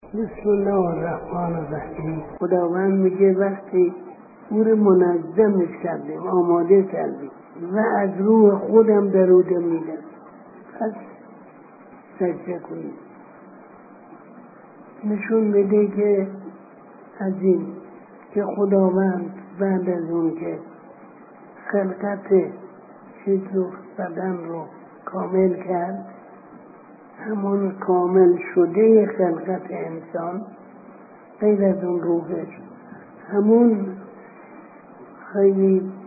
بسم الله الرحمن الرحیم. خداوند میگه وقتی او رو منظمش کردیم، آماده کردیم و از روح خودم دروده میدم، پس سجده کنیم. نشون میده که از این که خداوند بعد از اون که خلقت چیز رو، بدن رو کامل کرد، همون کامل شده خلقت انسان غیر از اون روحش، همون خیلی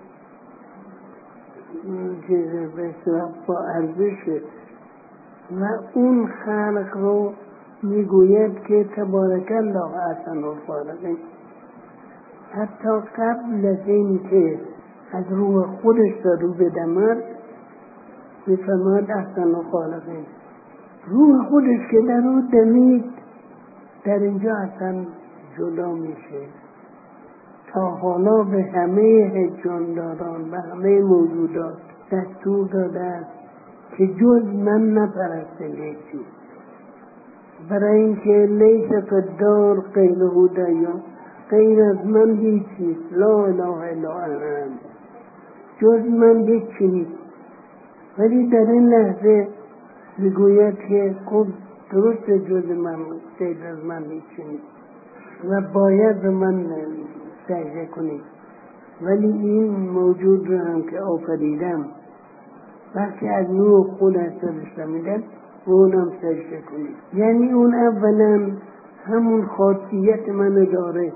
چیزه بسیار با ارزشه و اون خلق رو میگوید که تبارک الله احسن الخالقین. حتی قبل از این که از روح خودش رو بدمد میفرماد احسن الخالقین. روح خودش که در رو دمید، در اینجا اصلا جدا میشه. تا حالا به همه جانداران، به همه موجودات دستور داده است که جز من نپرستند یکی، برای اینکه لیس فی الدار غیره دیان، غیر از من هیچ نیست، لا اله الا انا، جز من هیچی نیست. ولی در این لحظه میگوید که خب درست جز من، غیر از من هیچی نیست و باید به من سجده کنید. ولی این موجود رو هم که آفریدم، وقتی از نور خود اثرش نمیدم و اونم سجده کنید. یعنی اون اولا همون خاصیت منو داره،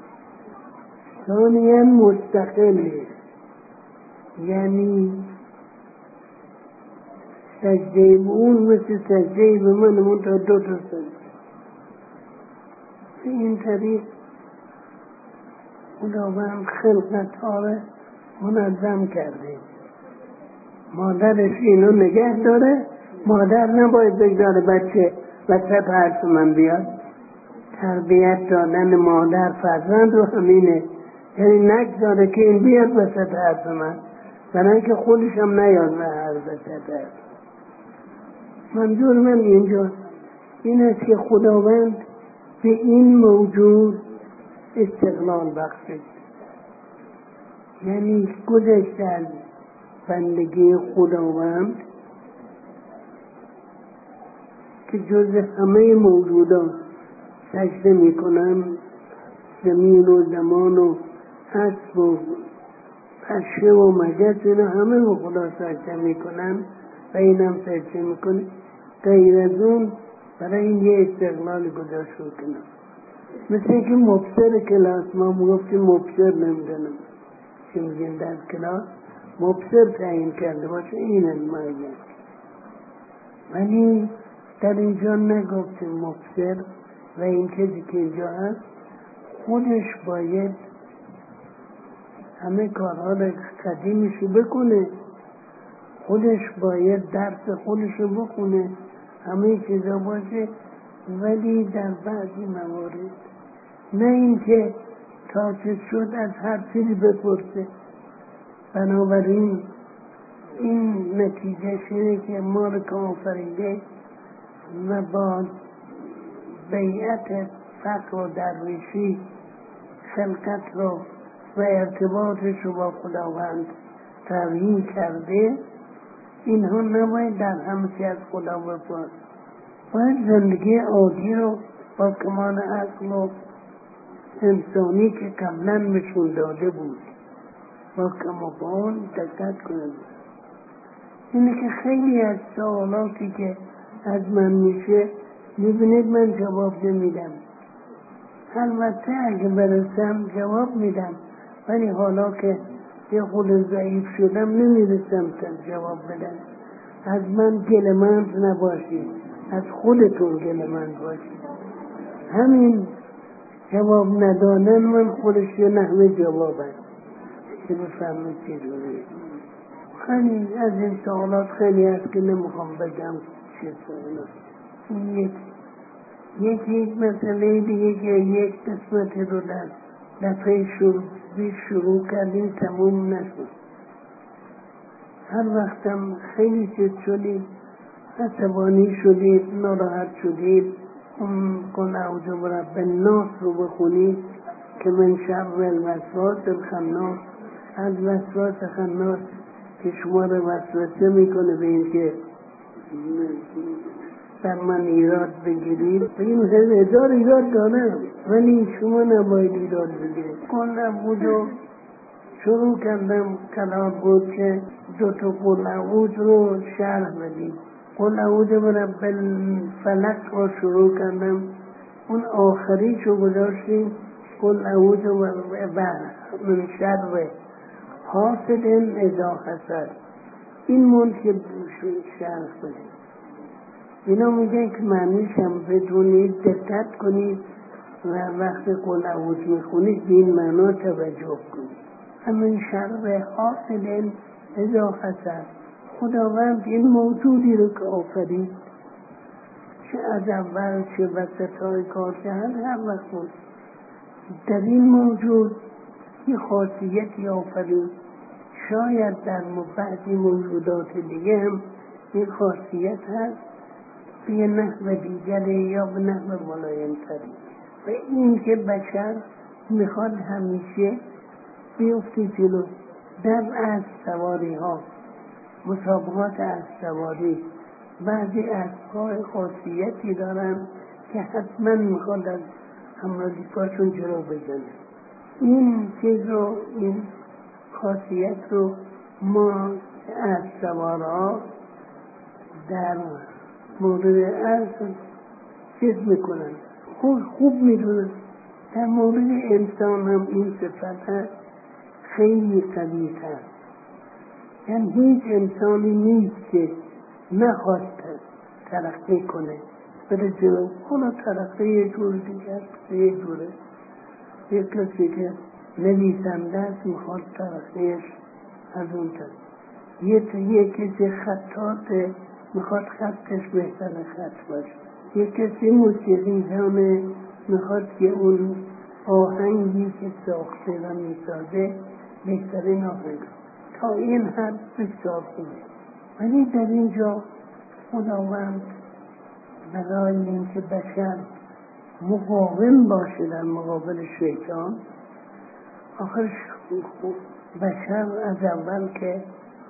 ثانیا مستقله، یعنی سجده به اون مثل سجده به من تا دو تا سجده. به این طریق خداوند خلقت ها را منظم کرده. مادرش اینو نگه داره، مادر نباید بگذاره بچه وسط حرف من بیاد. تربیت دادن مادر فرزند رو همینه، یعنی نگذاره که این بیاد وسط حرف من، برای اینکه خودش هم نیاد به هر وسط حرف. منظور من اینجا این است که خداوند به این موجود استقلال بخشید، یعنی گذشته از بندگی خداوند که جز همه موجودات سجده میکنن، زمین و زمان و اسب و پشه و مگس اینا همه به خدا سجده میکنن و اینم سجده میکنه. غیر از اون برای این یه استقلال گذاشت کنن، مثل اینکه مبصر کلاس، ما گفتیم مبصر نمیدونم چی میگن در کلاس، مبصر تعیین کرده باشه این المعین، ولی در اینجا نگفتیم مبصر. و این کسی که اینجا هست خودش باید همه کارها رو قدیمشو بکنه، خودش باید درس خودشو بخونه، همه چیزا باشه، ولی در بعضی موارد نه اینکه تا چه شد از هر چیزی بپرسه. بنابراین این نتیجه شده که ما رو که آفریده و با بیعت فقر و درویشی خلقت رو و ارتباطش رو با خداوند تعیین کرده، اینها نباید در همه چی از خدا بپرسن. باید زندگی عادی رو با کمال عقل و انسانی که قبلا بهشون داده بود با کمال دقت کنند. اینه که خیلی از سوالاتی که از من میشه میبینید من جواب نمیدم. البته اگه برسم جواب میدم، ولی حالا که یه خود ضعیف شدم نمیرسم تا جواب بدم. از من گله‌مند نباشید، از خودتون گله‌مند باشید. همین جواب ندادن من خودش یه نحوه جواب هست که بفهمید چجوری. خیلی از این سوالات خیلی هست که نمیخوام بگم چه سوالات. یکی مسئله دیگه که یک قسمت رو در دفعه شروع کردیم تموم نشد. هر وقتم خیلی چیز شدید، عصبانی شدید، ناراحت شدید، اون قل اعوذ برب الناس رو بخونید که من شر الوسواس الخناس، از وسواس خناس که شما رو وسوسه میکنه به این که در من ایراد بگیرید. این هزار ایراد دارم ولی شما نباید ایراد بگیرید. قل اعوذ شروع کردم، قرار بود که دو تا قل اعوذ رو شرح بدیم. قل اعوذ برب الفلق رو شروع کردم، اون آخریش رو گذاشتیم قل اعوذ من شر حاسد اذا حسد. این مون که شرح بدیم. اینا میگن که معنیش هم بدونید، دقت کنید و وقت قل اعوذ میخونید به این معنا توجه کنید. من شر حاسد اذا حسد، خداوند این موجودی رو که آفرید، چه از اول چه وسطای کار که هر وقت بود در این موجود یه خاصیتی آفرید. شاید در بعضی موجودات دیگه هم این خاصیت هست به یه نحو دیگره یا به نحو ملایم‌تری. و این که بشر میخواد همیشه بیفته جلو در اسب سواری ها، مسابقات اسب سواری. بعضی اسب‌ها خاصیتی دارن که حتما میخواد از همراهی‌هاشون جلو بزنه. این چیز رو، این خاصیت رو ما اسب سوارها در مورد اسب چیز میکنن، خوب میدونن. در مورد انسان هم این صفت هست، خیلی قوی هست. یعنی هیچ انسانی نیست که نخواد ترقی کنه بره جلو. حالا ترقی یه جور دیگر یه جوره. یه کسی که نویسنده است میخواد ترقیش از اون طرف. یه کسی خطاطه میخواد خطش بهتر خط باشه. یه کسی موسیقی زنه میخواد که اون آهنگی که ساخته و میسازه بهترین آهنگ. تا این حد بسیار خوبه. ولی در اینجا خداوند برای این که بشر مقاوم باشه در مقابل شیطان، آخرش بشر از اول که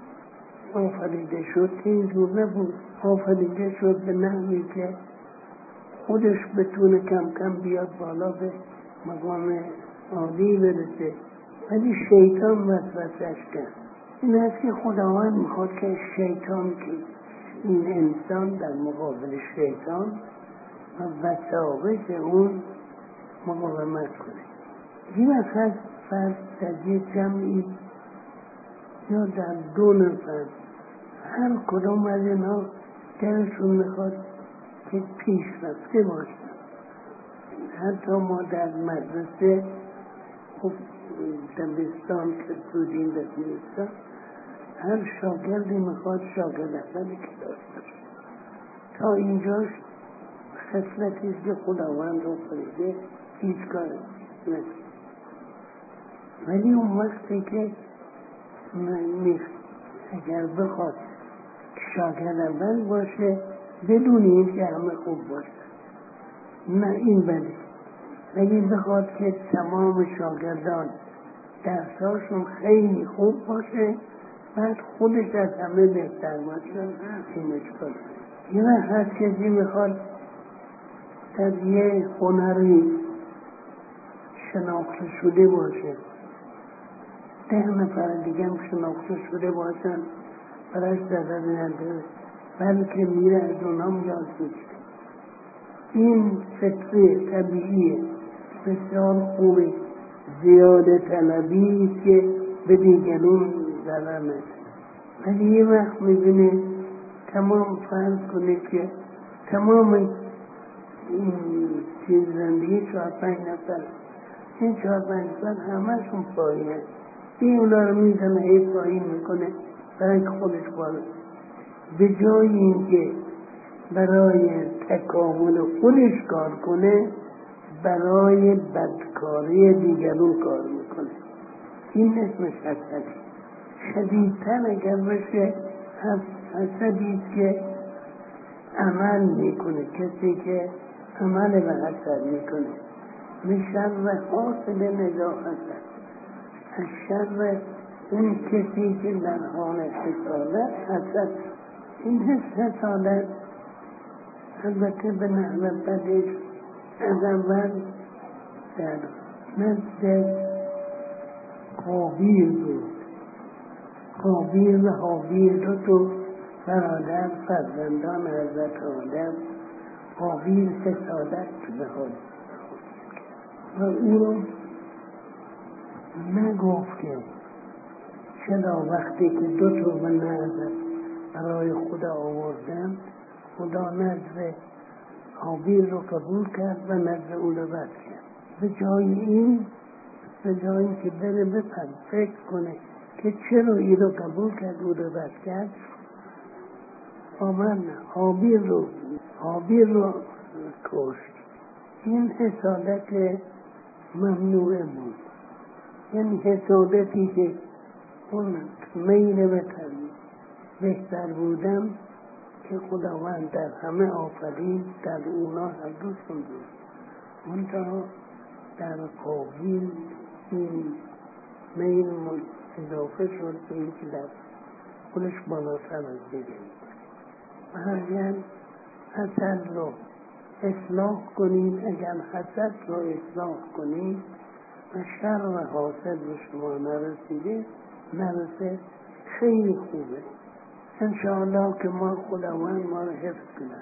آفریده شد اینجور نبود. آفریده شد به نحوی که خودش بتونه کم کم بیاد بالا به مقام عالی برسه، ولی شیطان وسوسه‌اش کرد. این است که خداوند میخواد که شیطان، که این انسان در مقابل شیطان و وساوس اون مقاومت کنه. این وقت فرض در یه جمعی یا در دو نفر هر کدوم از اینا دلشون میخواد که پیشرفته باشن. حتی ما در مدرسه خب دبستان که بودیم در دبستان هر شاگردی میخواد شاگرد اولی کلاس باشه. تا اینجاش خصلتی که خداوند رو فریده هیچ کار نکنه. ولی اون وقتی که اگر بخواد شاگرد اول باشه بدون این که همه خوب باشه، نه این بده. ولی بخواد که تمام شاگردان درساشون خیلی خوب باشه، بعد خودش از همه بهتر باشه، اینش کنه. یه وقت کسی میخواد در یه هنری شناخته شده باشه، 10 نفر دیگه هم شناخته شده باشن، برایش ضرر نداره، بلکه میره از اونام یاد میگیره. این فطری طبیعیه، بسیار خوبه. زیاده طلبی که به دیگرون ضرر نده. ولی یه وقت میبینه تمام فرض کنه که تمام این چیز زندگی 4-5 نفر، این 4-5 نفر همه‌شون پایینه. این اونا رو میزنه هی پایین میکنه برای که خودش بالا. به جای اینکه برای تکامل خودش کار کنه، برای بدکاری دیگرون کار میکنه. این اسمش حسدی. شدیدتر اگر بشه حسدی که عمل میکنه. کسی که عمل به حسد میکنه. من شر حاسد نزاع حسد، از شر اون کسی که در حال حسادت حسد. این حسادت البته به نحو بدش از اول در نزد قابیل بود. قابیل و حابیل دو برادر فرزندان حضرت آدم. قابیل حسادت به حال و او رو نگفت که چرا وقتی که دو تا به نظر برای خدا آوردن، خدا نظر حابیل رو قبول کرد و نظر او رو رد کرد. به جای که بره فکر کنه که چرا این رو قبول کرد او رو رد کرد، آمد حابیل رو کشت. این حسادت ممنوعه بود. یعنی حسادتی که اون میل بهتر بودن که خداوند در همه آفرین، در اونا هر دوشون بود. منتها در قابیل این میل اضافه شد به این که در خودش بالاتر از دیگه. اگر حسد رو اصلاح کنید، اگر حسد رو اصلاح کنید و شر و حاسد به شما نرسه خیلی خوبه. انشاءالله که خداوند ما رو حفظ کنه.